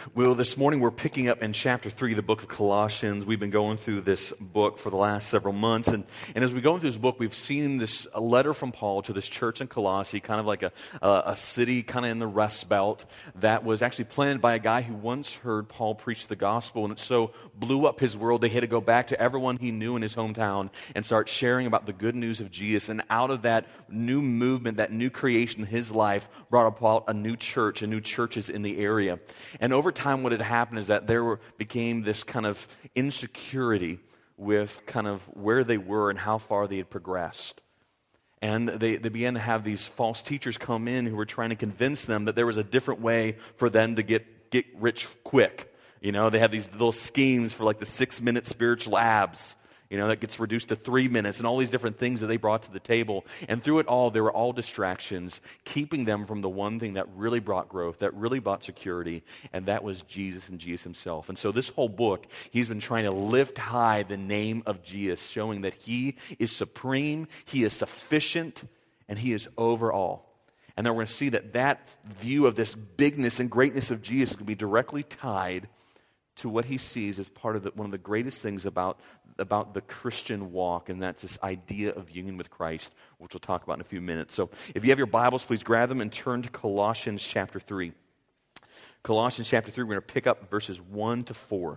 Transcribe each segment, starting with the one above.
Well, this morning we're picking up in chapter 3, the book of Colossians. We've been going through this book for the last several months. And as we go through this book, we've seen a letter from Paul to this church in Colossae, kind of like a city kind of in the Rust Belt that was actually planted by a guy who once heard Paul preach the gospel. And it so blew up his world, they had to go back to everyone he knew in his hometown and start sharing about the good news of Jesus. And out of that new movement, that new creation in his life, brought about a new church and new churches in the area. And over time, what had happened is that became this kind of insecurity with kind of where they were and how far they had progressed. And they began to have these false teachers come in who were trying to convince them that there was a different way for them to get rich quick. You know, they have these little schemes for like the 6-minute spiritual abs, you know, that gets reduced to 3 minutes, and all these different things that they brought to the table. And through it all, they were all distractions, keeping them from the one thing that really brought growth, that really brought security, and that was Jesus and Jesus himself. And so this whole book, he's been trying to lift high the name of Jesus, showing that he is supreme, he is sufficient, and he is over all. And then we're going to see that view of this bigness and greatness of Jesus will be directly tied to what he sees as part of one of the greatest things about the Christian walk, and that's this idea of union with Christ, which we'll talk about in a few minutes. So if you have your Bibles, please grab them and turn to Colossians chapter 3. Colossians chapter 3, we're going to pick up verses 1 to 4.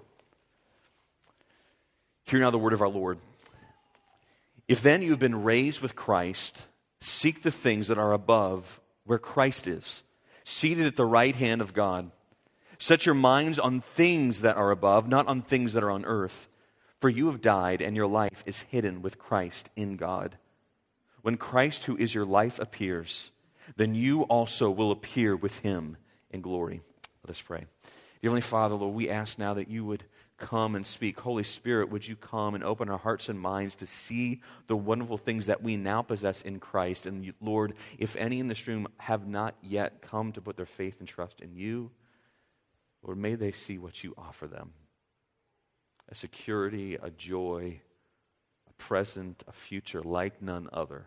Hear now the word of our Lord. If then you have been raised with Christ, seek the things that are above, where Christ is, seated at the right hand of God. Set your minds on things that are above, not on things that are on earth. For you have died, and your life is hidden with Christ in God. When Christ, who is your life, appears, then you also will appear with him in glory. Let us pray. Dear Heavenly Father, Lord, we ask now that you would come and speak. Holy Spirit, would you come and open our hearts and minds to see the wonderful things that we now possess in Christ. And Lord, if any in this room have not yet come to put their faith and trust in you, Lord, may they see what you offer them. A security, a joy, a present, a future like none other.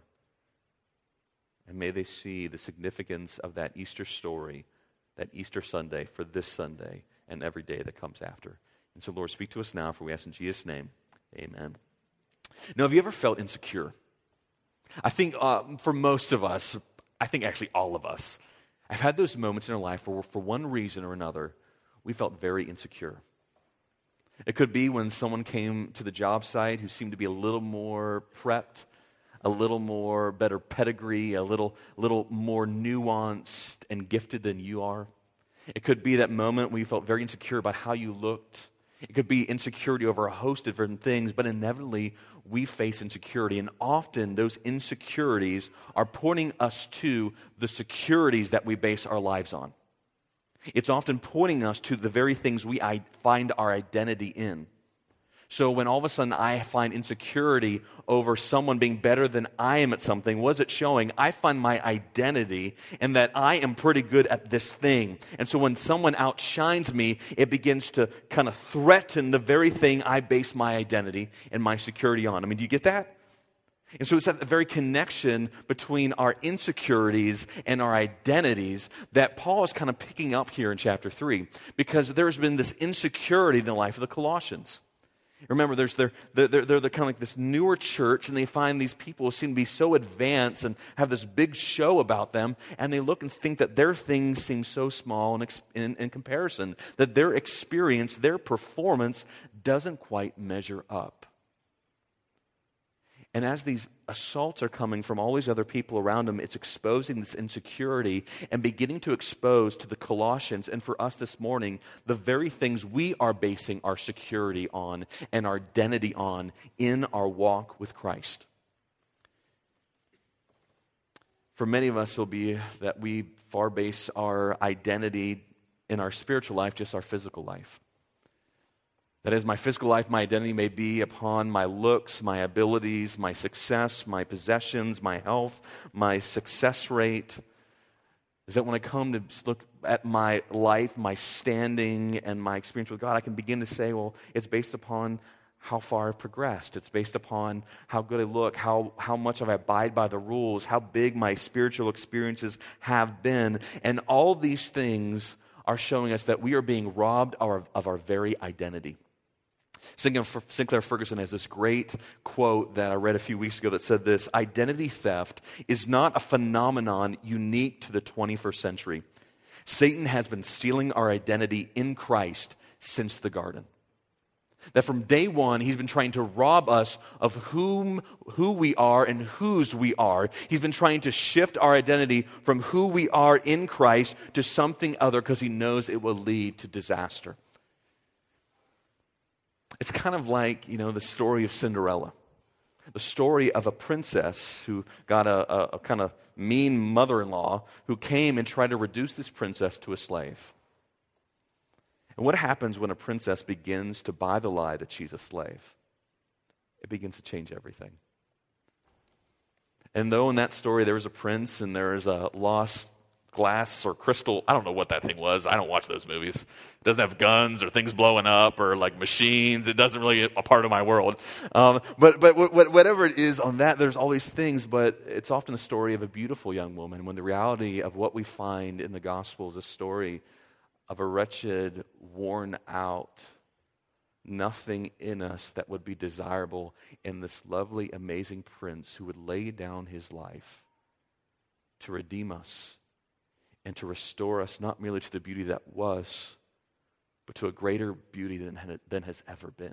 And may they see the significance of that Easter story, that Easter Sunday, for this Sunday and every day that comes after. And so, Lord, speak to us now, for we ask in Jesus' name, amen. Now, have you ever felt insecure? I think for most of us, I think actually all of us, I've had those moments in our life where for one reason or another, we felt very insecure. It could be when someone came to the job site who seemed to be a little more prepped, a little more better pedigree, a little more nuanced and gifted than you are. It could be that moment when you felt very insecure about how you looked. It could be insecurity over a host of different things, but inevitably we face insecurity. And often those insecurities are pointing us to the securities that we base our lives on. It's often pointing us to the very things we find our identity in. So when all of a sudden I find insecurity over someone being better than I am at something, what is it showing? I find my identity in that I am pretty good at this thing. And so when someone outshines me, it begins to kind of threaten the very thing I base my identity and my security on. I mean, do you get that? And so it's that very connection between our insecurities and our identities that Paul is kind of picking up here in chapter 3, because there's been this insecurity in the life of the Colossians. Remember, they're kind of like this newer church, and they find these people who seem to be so advanced and have this big show about them, and they look and think that their things seem so small in comparison, that their experience, their performance doesn't quite measure up. And as these assaults are coming from all these other people around them, it's exposing this insecurity and beginning to expose to the Colossians and for us this morning the very things we are basing our security on and our identity on in our walk with Christ. For many of us, it'll be that we far base our identity in our spiritual life, just our physical life. That is, my physical life, my identity may be upon my looks, my abilities, my success, my possessions, my health, my success rate. Is that when I come to look at my life, my standing, and my experience with God, I can begin to say, well, it's based upon how far I've progressed. It's based upon how good I look, how much I abide by the rules, how big my spiritual experiences have been. And all these things are showing us that we are being robbed of our very identity. Sinclair Ferguson has this great quote that I read a few weeks ago that said this: identity theft is not a phenomenon unique to the 21st century. Satan has been stealing our identity in Christ since the garden. That from day one, he's been trying to rob us of who we are and whose we are. He's been trying to shift our identity from who we are in Christ to something other because he knows it will lead to disaster. It's kind of like, the story of Cinderella. The story of a princess who got a kind of mean mother-in-law who came and tried to reduce this princess to a slave. And what happens when a princess begins to buy the lie that she's a slave? It begins to change everything. And though in that story there was a prince and there is a lost glass or crystal, I don't know what that thing was. I don't watch those movies. It doesn't have guns or things blowing up or like machines. It doesn't really a part of my world. But whatever it is on that, there's all these things, but it's often the story of a beautiful young woman when the reality of what we find in the gospel is a story of a wretched, worn out, nothing in us that would be desirable in this lovely, amazing prince who would lay down his life to redeem us and to restore us not merely to the beauty that was, but to a greater beauty than has ever been.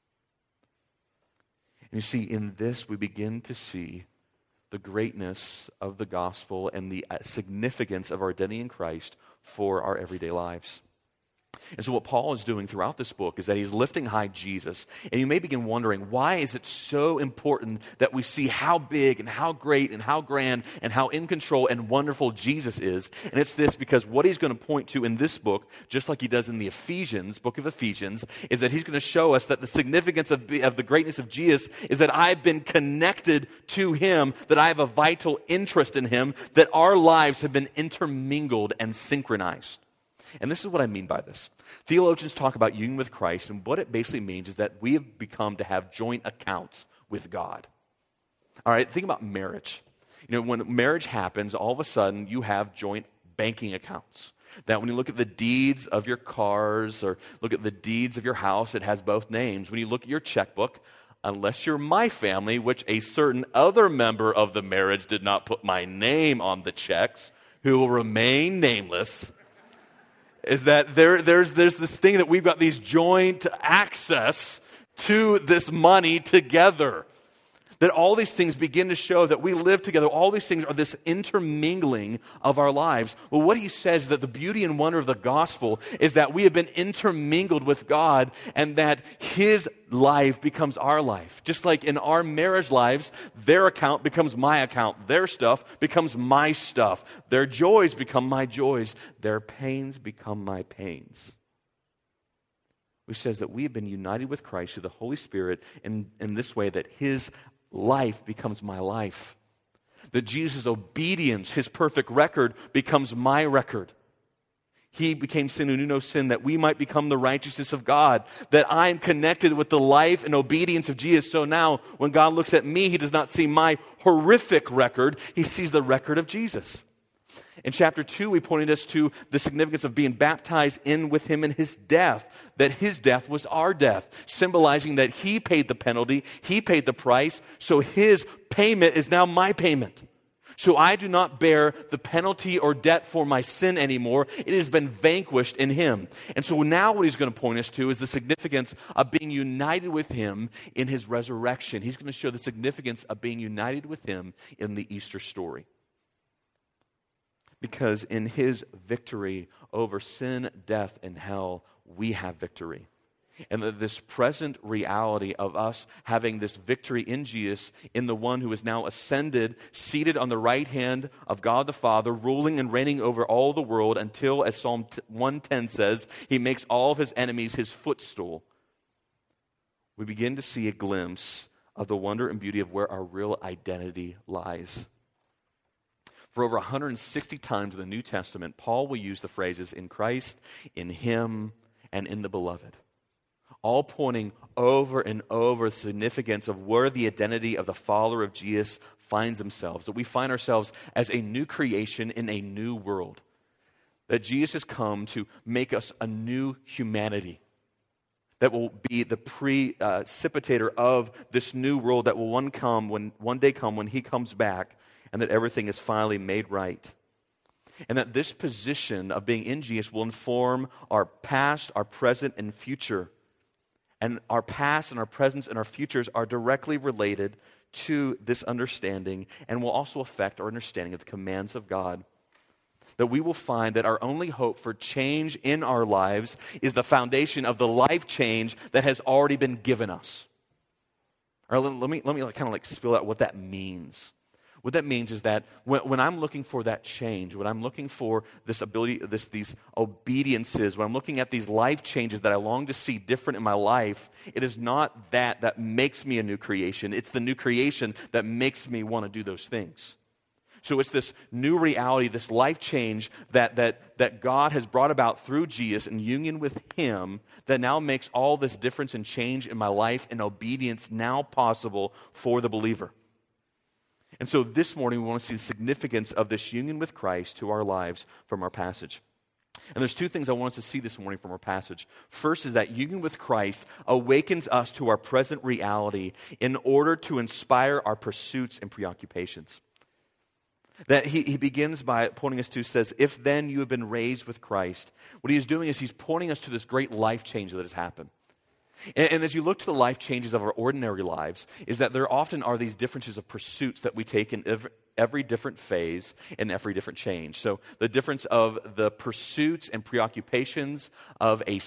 And you see, in this we begin to see the greatness of the gospel and the significance of our identity in Christ for our everyday lives. And so what Paul is doing throughout this book is that he's lifting high Jesus. And you may begin wondering, why is it so important that we see how big and how great and how grand and how in control and wonderful Jesus is? And it's this, because what he's going to point to in this book, just like he does in the book of Ephesians, is that he's going to show us that the significance of the greatness of Jesus is that I've been connected to him, that I have a vital interest in him, that our lives have been intermingled and synchronized. And this is what I mean by this. Theologians talk about union with Christ, and what it basically means is that we have become to have joint accounts with God. All right, think about marriage. When marriage happens, all of a sudden you have joint banking accounts. That when you look at the deeds of your cars or look at the deeds of your house, it has both names. When you look at your checkbook, unless you're my family, which a certain other member of the marriage did not put my name on the checks, who will remain nameless, is that there's this thing that we've got these joint access to this money together. That all these things begin to show that we live together. All these things are this intermingling of our lives. Well, what he says is that the beauty and wonder of the gospel is that we have been intermingled with God and that his life becomes our life. Just like in our marriage lives, their account becomes my account. Their stuff becomes my stuff. Their joys become my joys. Their pains become my pains. Which says that we have been united with Christ through the Holy Spirit in this way that his life becomes my life. That Jesus' obedience, his perfect record, becomes my record. He became sin who knew no sin, that we might become the righteousness of God. That I am connected with the life and obedience of Jesus. So now, when God looks at me, he does not see my horrific record. He sees the record of Jesus. In chapter 2, we pointed us to the significance of being baptized in with him in his death, that his death was our death, symbolizing that he paid the penalty, he paid the price, so his payment is now my payment. So I do not bear the penalty or debt for my sin anymore. It has been vanquished in him. And so now what he's going to point us to is the significance of being united with him in his resurrection. He's going to show the significance of being united with him in the Easter story. Because in his victory over sin, death, and hell, we have victory. And that this present reality of us having this victory in Jesus, in the one who is now ascended, seated on the right hand of God the Father, ruling and reigning over all the world until, as Psalm 110 says, he makes all of his enemies his footstool. We begin to see a glimpse of the wonder and beauty of where our real identity lies. For over 160 times in the New Testament, Paul will use the phrases in Christ, in him, and in the beloved. All pointing over and over the significance of where the identity of the follower of Jesus finds themselves. That we find ourselves as a new creation in a new world. that Jesus has come to make us a new humanity that will be the precipitator of this new world that will one day come when he comes back, and that everything is finally made right. And that this position of being in Jesus will inform our past, our present, and future. And our past and our presence and our futures are directly related to this understanding and will also affect our understanding of the commands of God. That we will find that our only hope for change in our lives is the foundation of the life change that has already been given us. All right, let me kind of like spill out what that means. What that means is that when I'm looking for that change, when I'm looking for this ability, these obediences, when I'm looking at these life changes that I long to see different in my life, it is not that makes me a new creation. It's the new creation that makes me want to do those things. So it's this new reality, this life change that God has brought about through Jesus in union with him that now makes all this difference and change in my life and obedience now possible for the believer. And so this morning we want to see the significance of this union with Christ to our lives from our passage. And there's two things I want us to see this morning from our passage. First is that union with Christ awakens us to our present reality in order to inspire our pursuits and preoccupations. That he begins by pointing us to, says, if then you have been raised with Christ. What he is doing is he's pointing us to this great life change that has happened. And as you look to the life changes of our ordinary lives, is that there often are these differences of pursuits that we take in every different phase and every different change. So the difference of the pursuits and preoccupations of a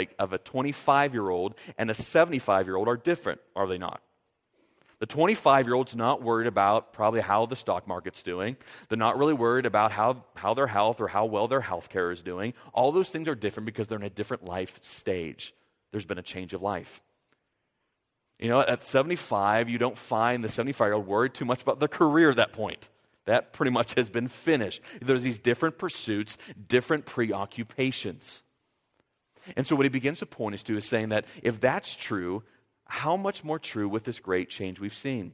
25-year-old and a 75-year-old are different, are they not? The 25-year-old's not worried about probably how the stock market's doing. They're not really worried about how their health or how well their health care is doing. All those things are different because they're in a different life stage. There's been a change of life. You know, at 75, you don't find the 75-year-old worried too much about their career at that point. That pretty much has been finished. There's these different pursuits, different preoccupations. And so what he begins to point us to is saying that if that's true, how much more true with this great change we've seen?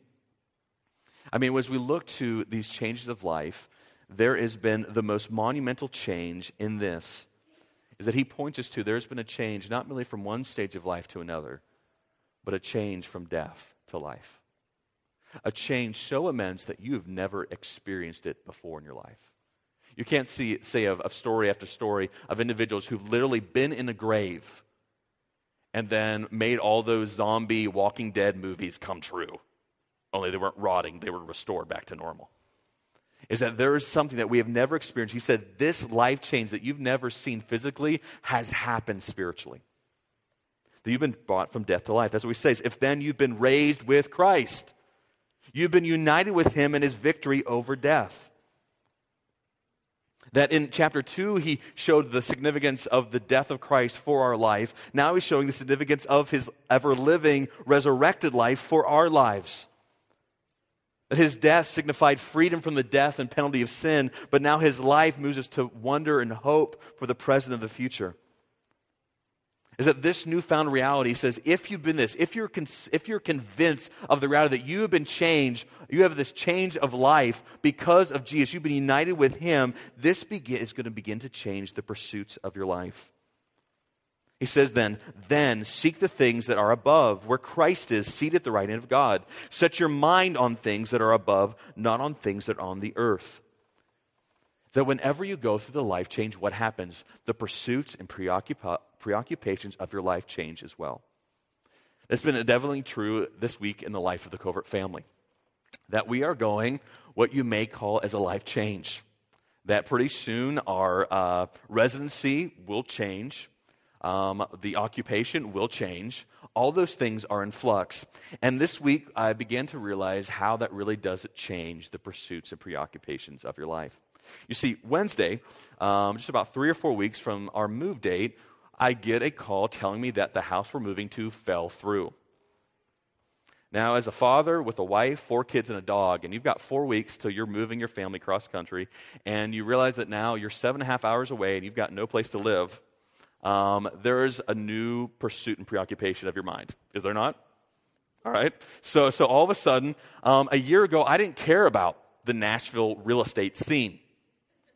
I mean, as we look to these changes of life, there has been the most monumental change in this, is that he points us to there's been a change not merely from one stage of life to another, but a change from death to life. A change so immense that you have never experienced it before in your life. You can't say of story after story of individuals who've literally been in a grave and then made all those zombie Walking Dead movies come true. Only they weren't rotting, they were restored back to normal. Is that there is something that we have never experienced. He said this life change that you've never seen physically has happened spiritually. That you've been brought from death to life. That's what he says. If then you've been raised with Christ, you've been united with him in his victory over death. That in chapter 2, he showed the significance of the death of Christ for our life. Now he's showing the significance of his ever-living, resurrected life for our lives. That his death signified freedom from the death and penalty of sin, but now his life moves us to wonder and hope for the present and the future. Is that this newfound reality says, if you've been this, if you're convinced of the reality that you have been changed, you have this change of life because of Jesus, you've been united with him, this is going to begin to change the pursuits of your life. He says then seek the things that are above, where Christ is, seated at the right hand of God. Set your mind on things that are above, not on things that are on the earth. So whenever you go through the life change, what happens? The pursuits and preoccupations of your life change as well. It's been definitely true this week in the life of the Covert family. That we are going what you may call as a life change. That pretty soon our residency will change. The occupation will change. All those things are in flux. And this week I began to realize how that really does change the pursuits and preoccupations of your life. You see, Wednesday, just about 3 or 4 weeks from our move date, I get a call telling me that the house we're moving to fell through. Now, as a father with a wife, 4 kids, and a dog, and you've got 4 weeks till you're moving your family cross country, and you realize that now you're 7.5 hours away and you've got no place to live, there is a new pursuit and preoccupation of your mind. Is there not? All right. So all of a sudden, a year ago, I didn't care about the Nashville real estate scene.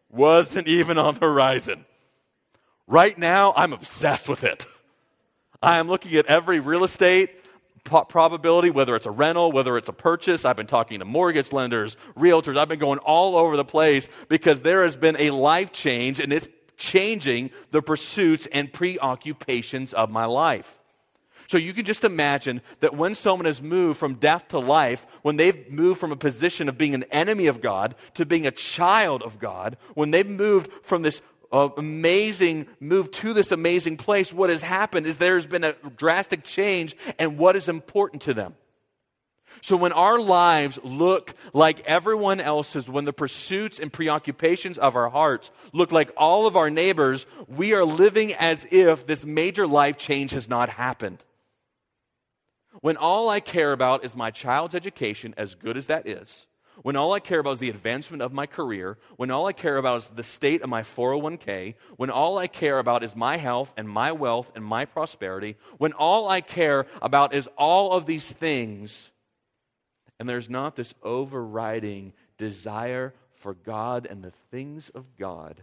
wasn't even on the horizon. Right now, I'm obsessed with it. I am looking at every real estate probability, whether it's a rental, whether it's a purchase. I've been talking to mortgage lenders, realtors. I've been going all over the place because there has been a life change, and it's changing the pursuits and preoccupations of my life. So you can just imagine that when someone has moved from death to life, when they've moved from a position of being an enemy of God to being a child of God, when they've moved from this move to this amazing place, what has happened is there's been a drastic change in what is important to them. So when our lives look like everyone else's, when the pursuits and preoccupations of our hearts look like all of our neighbors, we are living as if this major life change has not happened. When all I care about is my child's education, as good as that is, when all I care about is the advancement of my career, when all I care about is the state of my 401k, when all I care about is my health and my wealth and my prosperity, when all I care about is all of these things, and there's not this overriding desire for God and the things of God,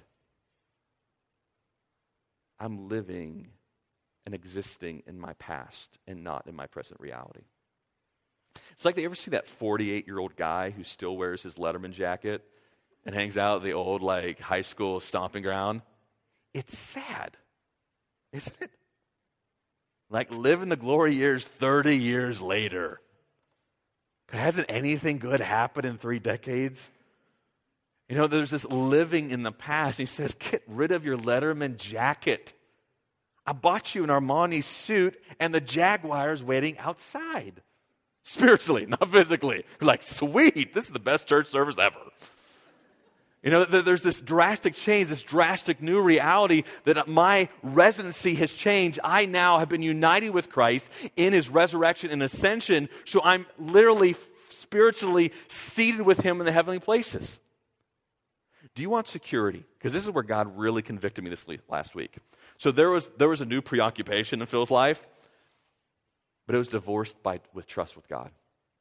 I'm living and existing in my past and not in my present reality. It's like, they ever see that 48-year-old guy who still wears his Letterman jacket and hangs out at the old high school stomping ground? It's sad, isn't it? Living the glory years 30 years later. Hasn't anything good happened in 3 decades? There's this living in the past. He says, get rid of your Letterman jacket. I bought you an Armani suit, and the Jaguar's waiting outside. Spiritually, not physically. You're sweet, this is the best church service ever. There's this drastic change, this drastic new reality that my residency has changed. I now have been united with Christ in his resurrection and ascension, so I'm literally spiritually seated with him in the heavenly places. Do you want security? Because this is where God really convicted me this last week. So there was a new preoccupation in Phil's life, but it was divorced with trust with God.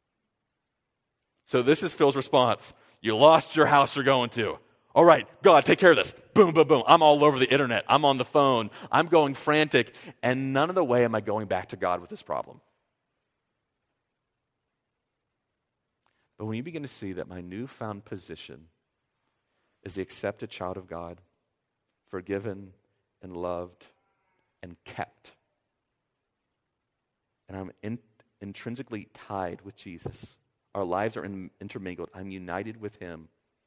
So this is Phil's response. You lost your house you're going to. All right, God, take care of this. Boom, boom, boom. I'm all over the internet. I'm on the phone. I'm going frantic. And none of the way am I going back to God with this problem. But when you begin to see that my newfound position is the accepted child of God, forgiven and loved and kept, and I'm intrinsically tied with Jesus. Our lives are intermingled. I'm united with him.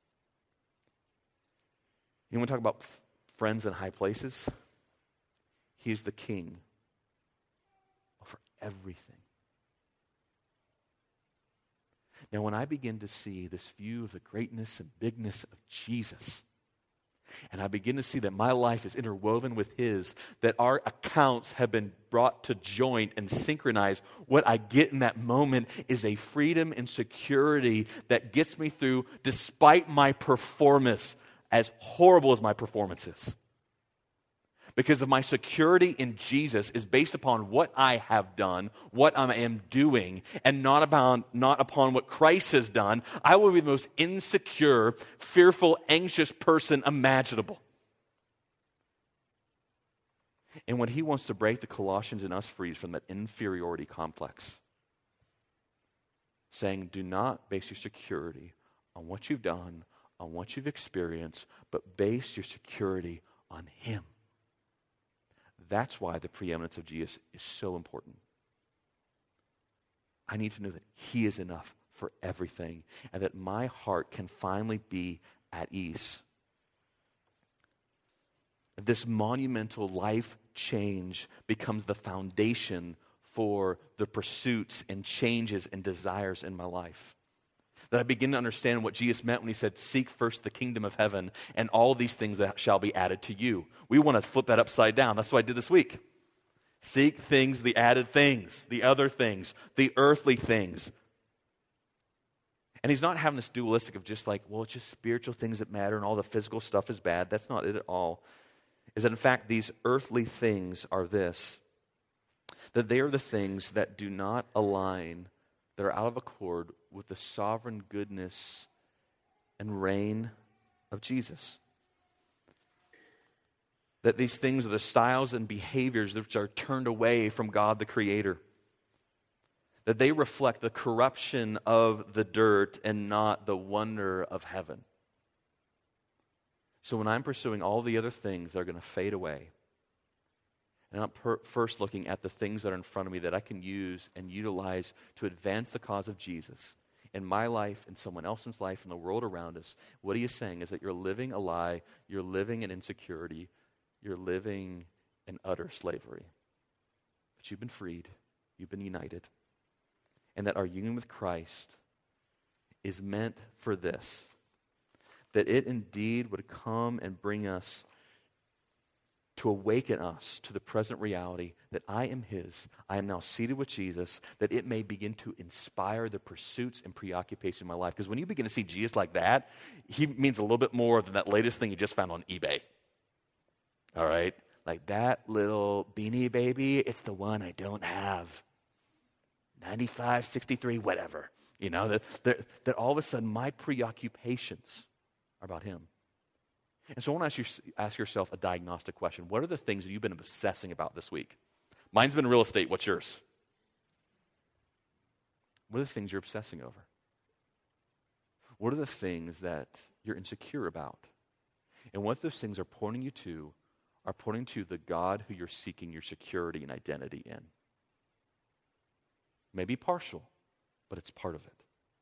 You want to talk about friends in high places? He's the king over everything. Now, when I begin to see this view of the greatness and bigness of Jesus, and I begin to see that my life is interwoven with his, that our accounts have been brought to joint and synchronized, what I get in that moment is a freedom and security that gets me through despite my performance, as horrible as my performance is. Because of my security in Jesus is based upon what I have done, what I am doing, and not upon what Christ has done, I will be the most insecure, fearful, anxious person imaginable. And when he wants to break the Colossians and us free from that inferiority complex, saying, do not base your security on what you've done, on what you've experienced, but base your security on him. That's why the preeminence of Jesus is so important. I need to know that he is enough for everything and that my heart can finally be at ease. This monumental life change becomes the foundation for the pursuits and changes and desires in my life. That I begin to understand what Jesus meant when he said, seek first the kingdom of heaven, and all these things that shall be added to you. We want to flip that upside down. That's what I did this week. Seek things, the added things, the other things, the earthly things. And he's not having this dualistic of just it's just spiritual things that matter and all the physical stuff is bad. That's not it at all. Is that in fact these earthly things are this, that they are the things that do not align, that are out of accord with the sovereign goodness and reign of Jesus. That these things are the styles and behaviors which are turned away from God the Creator. That they reflect the corruption of the dirt and not the wonder of heaven. So when I'm pursuing all the other things that are going to fade away, and I'm first looking at the things that are in front of me that I can use and utilize to advance the cause of Jesus in my life, in someone else's life, in the world around us, what he is saying is that you're living a lie, you're living in insecurity, you're living in utter slavery. But you've been freed, you've been united, and that our union with Christ is meant for this, that it indeed would come and bring us to awaken us to the present reality that I am his, I am now seated with Jesus, that it may begin to inspire the pursuits and preoccupation in my life. Because when you begin to see Jesus like that, he means a little bit more than that latest thing you just found on eBay. All right? Like that little Beanie Baby, it's the one I don't have. 95, 63, whatever. You know, that all of a sudden my preoccupations are about him. And so I want to ask yourself a diagnostic question. What are the things that you've been obsessing about this week? Mine's been real estate. What's yours? What are the things you're obsessing over? What are the things that you're insecure about? And what those things are pointing you to are pointing to the God who you're seeking your security and identity in. Maybe partial, but it's part of it.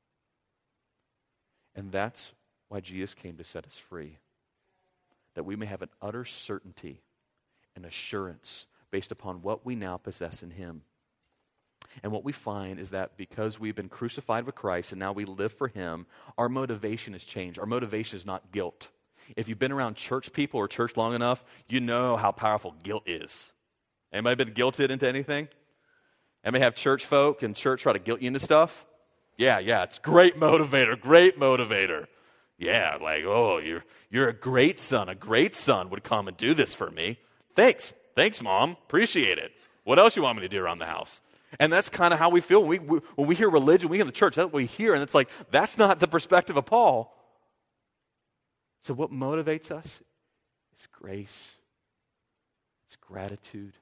And that's why Jesus came to set us free. That we may have an utter certainty and assurance based upon what we now possess in him. And what we find is that because we've been crucified with Christ and now we live for him, our motivation has changed. Our motivation is not guilt. If you've been around church people or church long enough, you know how powerful guilt is. Anybody been guilted into anything? Anybody have church folk and church try to guilt you into stuff? Yeah, it's great motivator. Yeah, like, oh, you're a great son. A great son would come and do this for me. Thanks, Mom. Appreciate it. What else you want me to do around the house? And that's kind of how we feel when we hear religion, we hear the church, that's what we hear. And it's like, that's not the perspective of Paul. So what motivates us is grace. It's gratitude.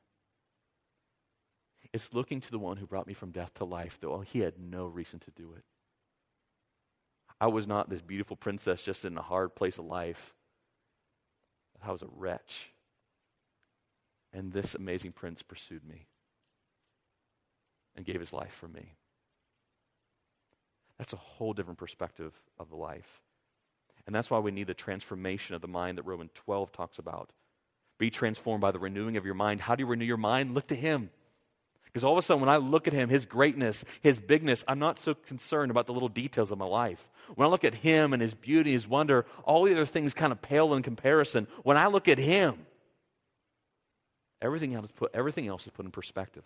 It's looking to the one who brought me from death to life, though he had no reason to do it. I was not this beautiful princess just in a hard place of life. I was a wretch. And this amazing prince pursued me and gave his life for me. That's a whole different perspective of the life. And that's why we need the transformation of the mind that Romans 12 talks about. Be transformed by the renewing of your mind. How do you renew your mind? Look to him. Because all of a sudden, when I look at him, his greatness, his bigness, I'm not so concerned about the little details of my life. When I look at him and his beauty, his wonder, all the other things kind of pale in comparison. When I look at him, everything else is put in perspective.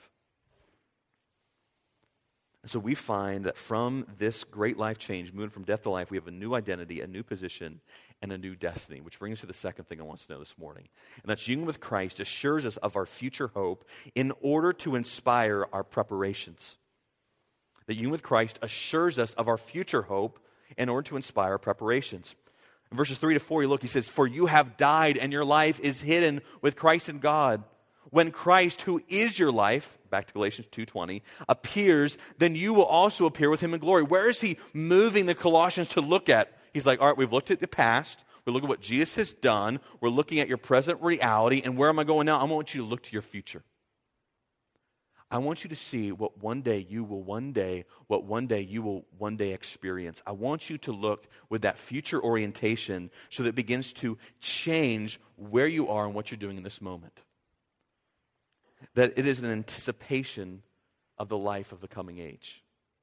And so we find that from this great life change, moving from death to life, we have a new identity, a new position, and a new destiny, which brings us to the second thing I want us to know this morning. And that's union with Christ assures us of our future hope in order to inspire our preparations. That union with Christ assures us of our future hope in order to inspire our preparations. In verses 3 to 4, you look, he says, "For you have died, and your life is hidden with Christ in God. When Christ, who is your life," back to Galatians 2:20, "appears, then you will also appear with him in glory." Where is he moving the Colossians to look at? He's like, all right, we've looked at the past. We look at what Jesus has done. We're looking at your present reality. And where am I going now? I want you to look to your future. I want you to see what one day you will one day experience. I want you to look with that future orientation so that it begins to change where you are and what you're doing in this moment. That it is an anticipation of the life of the coming age.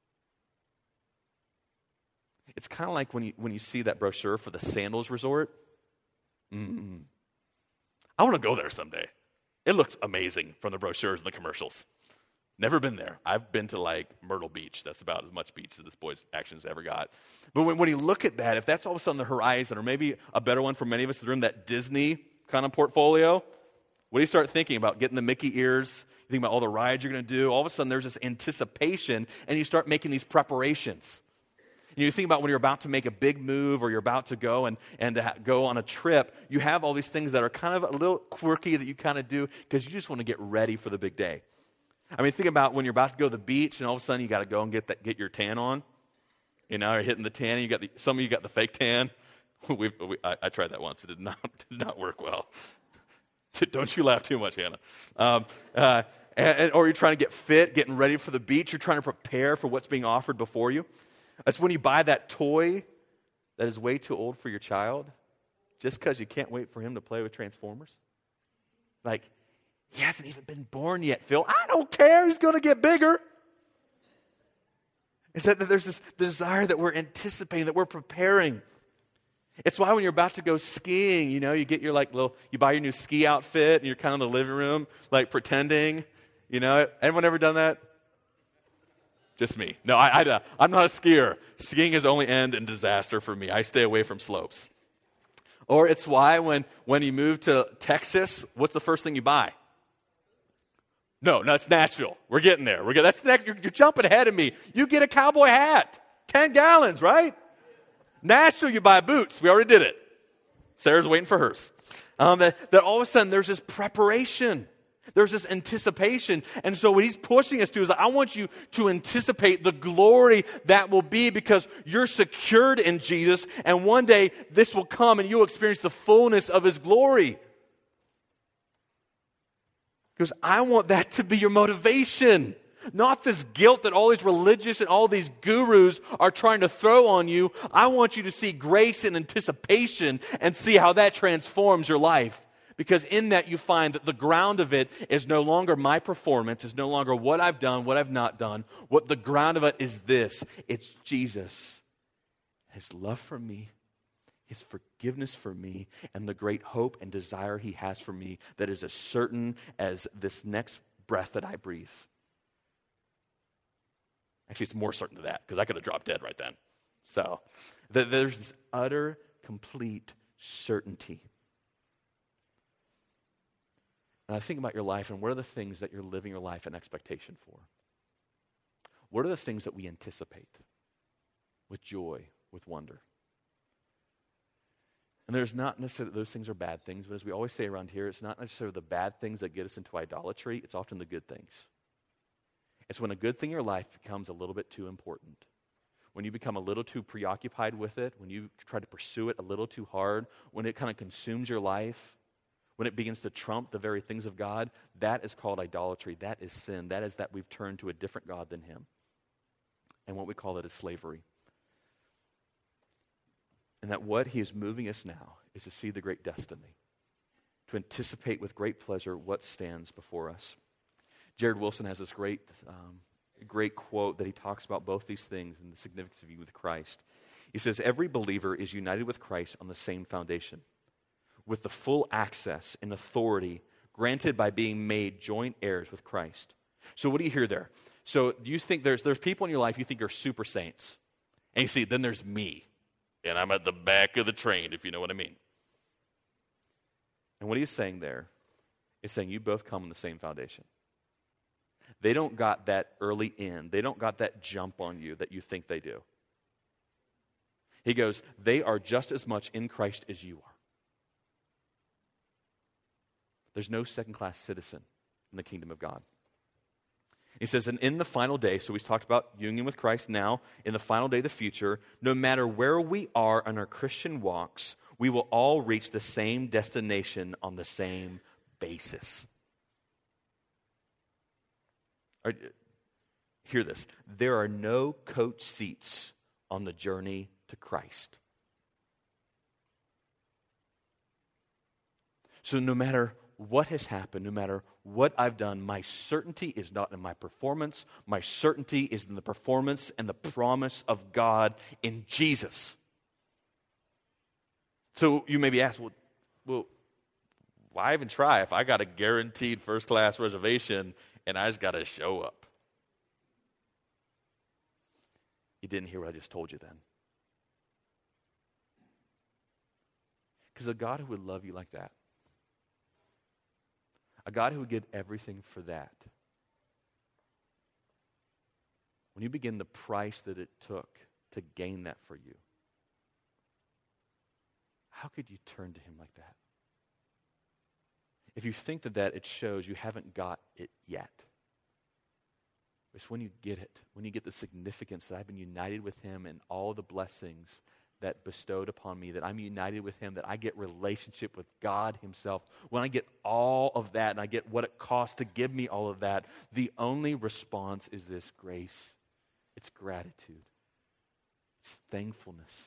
It's kind of like when you see that brochure for the Sandals Resort. I want to go there someday. It looks amazing from the brochures and the commercials. Never been there. I've been to like Myrtle Beach. That's about as much beach as this boy's actions ever got. But when you look at that, if that's all of a sudden the horizon, or maybe a better one for many of us in the room, that Disney kind of portfolio, what do you start thinking about? Getting the Mickey ears? You think about all the rides you're going to do. All of a sudden there's this anticipation, and you start making these preparations. You think about when you're about to make a big move or you're about to go and go on a trip, you have all these things that are kind of a little quirky that you kind of do because you just want to get ready for the big day. I mean, think about when you're about to go to the beach and all of a sudden you got to go and get your tan on. You know, you're hitting the tan. Some of you got the fake tan. I tried that once. It did not work well. Don't you laugh too much, Hannah. Or you're trying to get fit, getting ready for the beach. You're trying to prepare for what's being offered before you. That's when you buy that toy that is way too old for your child just because you can't wait for him to play with Transformers. Like, he hasn't even been born yet, Phil. I don't care. He's going to get bigger. It's that there's this desire that we're anticipating, that we're preparing. It's why when you're about to go skiing, you know, you get your you buy your new ski outfit and you're kind of in the living room, like pretending. You know, anyone ever done that? Just me. No, I'm not a skier. Skiing is only end in disaster for me. I stay away from slopes. Or it's why when you move to Texas, what's the first thing you buy? No, it's Nashville. We're getting there. That's the next. You're jumping ahead of me. You get a cowboy hat, 10 gallons, right? Nashville, you buy boots. We already did it. Sarah's waiting for hers. That all of a sudden there's this preparation. There's this anticipation. And so what he's pushing us to is, I want you to anticipate the glory that will be because you're secured in Jesus. And one day this will come and you'll experience the fullness of his glory. Because I want that to be your motivation. Not this guilt that all these religious and all these gurus are trying to throw on you. I want you to see grace and anticipation and see how that transforms your life. Because in that you find that the ground of it is no longer my performance, is no longer what I've done, what I've not done. What the ground of it is this. It's Jesus. His love for me, his forgiveness for me, and the great hope and desire he has for me that is as certain as this next breath that I breathe. Actually, it's more certain than that because I could have dropped dead right then. So there's this utter, complete certainty. And I think about your life and what are the things that you're living your life in expectation for? What are the things that we anticipate with joy, with wonder? And there's not necessarily that those things are bad things, but as we always say around here, it's not necessarily the bad things that get us into idolatry, it's often the good things. It's when a good thing in your life becomes a little bit too important. When you become a little too preoccupied with it, when you try to pursue it a little too hard, when it kind of consumes your life, when it begins to trump the very things of God, that is called idolatry. That is sin. That is that we've turned to a different God than him. And what we call it is slavery. And that what he is moving us now is to see the great destiny, to anticipate with great pleasure what stands before us. Jared Wilson has this great quote that he talks about both these things and the significance of you with Christ. He says, every believer is united with Christ on the same foundation, with the full access and authority granted by being made joint heirs with Christ. So what do you hear there? So do you think there's people in your life you think are super saints? And you see, then there's me. And I'm at the back of the train, if you know what I mean. And what he's saying there is saying you both come on the same foundation. They don't got that early in. They don't got that jump on you that you think they do. He goes, they are just as much in Christ as you are. There's no second-class citizen in the kingdom of God. He says, and in the final day, so he's talked about union with Christ now, in the final day of the future, no matter where we are on our Christian walks, we will all reach the same destination on the same basis. Hear this. There are no coach seats on the journey to Christ. So no matter what has happened, no matter what I've done, my certainty is not in my performance. My certainty is in the performance and the promise of God in Jesus. So you may be asked, well, why even try if I got a guaranteed first-class reservation and I just got to show up? You didn't hear what I just told you then. Because a God who would love you like that, a God who would give everything for that, when you begin the price that it took to gain that for you. How could you turn to him like that? If you think that it shows you haven't got it yet. It's when you get it, when you get the significance that I've been united with him and all the blessings that bestowed upon me, that I'm united with him, that I get relationship with God himself. When I get all of that and I get what it costs to give me all of that, the only response is this grace. It's gratitude. It's thankfulness.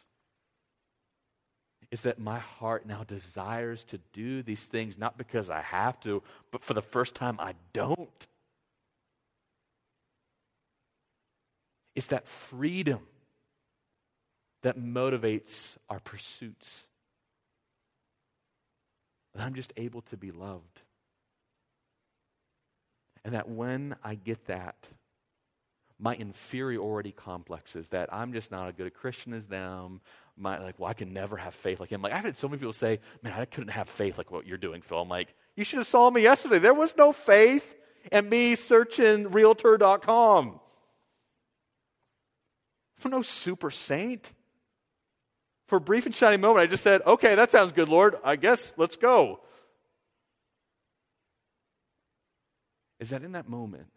Is that my heart now desires to do these things, not because I have to, but for the first time I don't. It's that freedom that motivates our pursuits. And I'm just able to be loved. And that when I get that, my inferiority complexes, that I'm just not as good a Christian as them, I can never have faith like him. I've had so many people say, man, I couldn't have faith like what you're doing, Phil. I'm like, you should have saw me yesterday. There was no faith in me searching Realtor.com. I'm no super saint. For a brief and shining moment, I just said, okay, that sounds good, Lord. I guess let's go. Is that in that moment,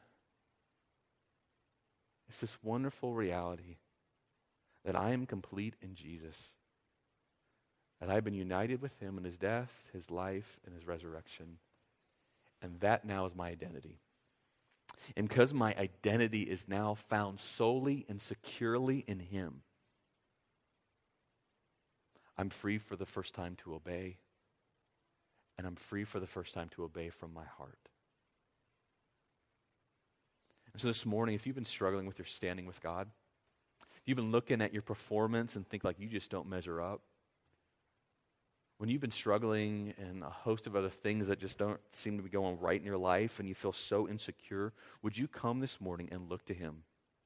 it's this wonderful reality that I am complete in Jesus, that I've been united with him in his death, his life, and his resurrection, and that now is my identity. And because my identity is now found solely and securely in him, I'm free for the first time to obey, and I'm free for the first time to obey from my heart. And so this morning, if you've been struggling with your standing with God, if you've been looking at your performance and think like you just don't measure up, when you've been struggling and a host of other things that just don't seem to be going right in your life and you feel so insecure, would you come this morning and look to him?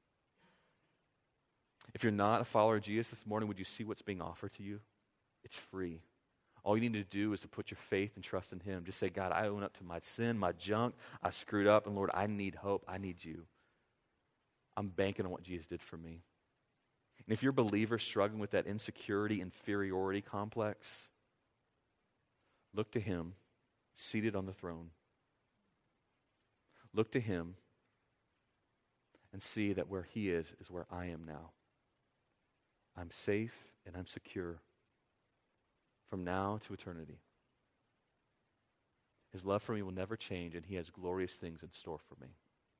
If you're not a follower of Jesus this morning, would you see what's being offered to you? It's free. All you need to do is to put your faith and trust in him. Just say, God, I own up to my sin, my junk. I screwed up, and Lord, I need hope. I need you. I'm banking on what Jesus did for me. And if you're a believer struggling with that insecurity, inferiority complex, look to him, seated on the throne. Look to him and see that where he is where I am now. I'm safe and I'm secure from now to eternity. His love for me will never change, and he has glorious things in store for me.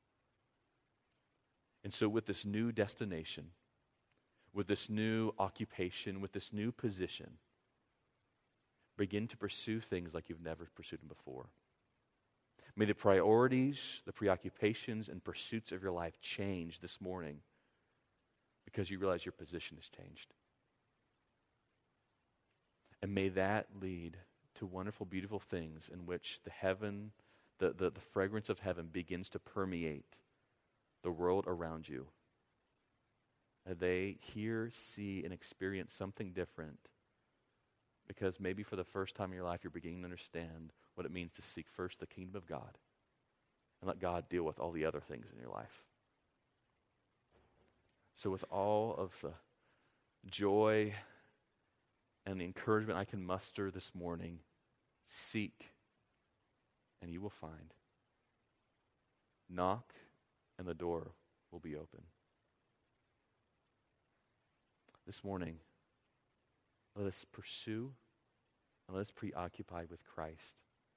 And so with this new destination, with this new occupation, with this new position, begin to pursue things like you've never pursued them before. May the priorities, the preoccupations, and pursuits of your life change this morning because you realize your position has changed. And may that lead to wonderful, beautiful things in which the fragrance of heaven begins to permeate the world around you. That they hear, see, and experience something different because maybe for the first time in your life you're beginning to understand what it means to seek first the kingdom of God and let God deal with all the other things in your life. So with all of the joy and the encouragement I can muster this morning, seek and you will find. Knock and the door will be open. This morning, let us pursue and let us preoccupy with Christ.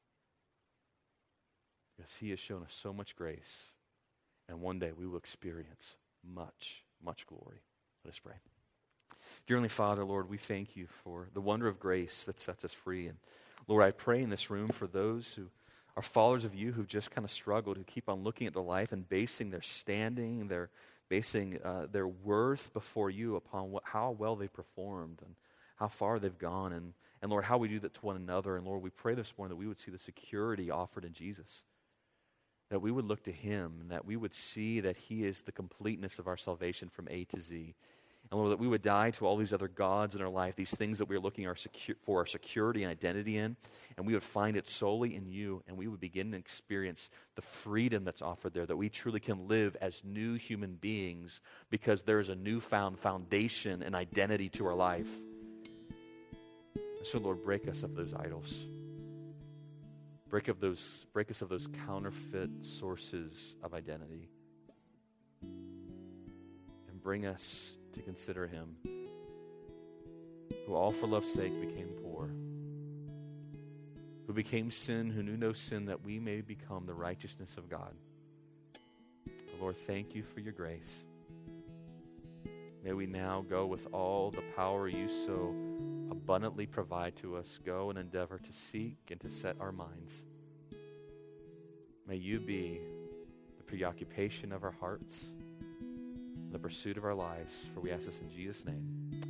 Because he has shown us so much grace, and one day we will experience much, much glory. Let us pray. Dear Heavenly Father, Lord, we thank you for the wonder of grace that sets us free. And Lord, I pray in this room for those who are followers of you who've just kind of struggled, who keep on looking at their life and basing their standing, basing their worth before you upon how well they performed and how far they've gone. And Lord, how we do that to one another. And Lord, we pray this morning that we would see the security offered in Jesus. That we would look to him and that we would see that he is the completeness of our salvation from A to Z. And Lord, that we would die to all these other gods in our life, these things that we're looking for our security and identity in, and we would find it solely in you, and we would begin to experience the freedom that's offered there, that we truly can live as new human beings because there is a newfound foundation and identity to our life. And so, Lord, break us of those idols. Break us of those counterfeit sources of identity. And bring us to consider him, who all for love's sake became poor, who became sin, who knew no sin, that we may become the righteousness of God. Lord, thank you for your grace. May we now go with all the power you so abundantly provide to us, go and endeavor to seek and to set our minds. May you be the preoccupation of our hearts, the pursuit of our lives, for we ask this in Jesus' name.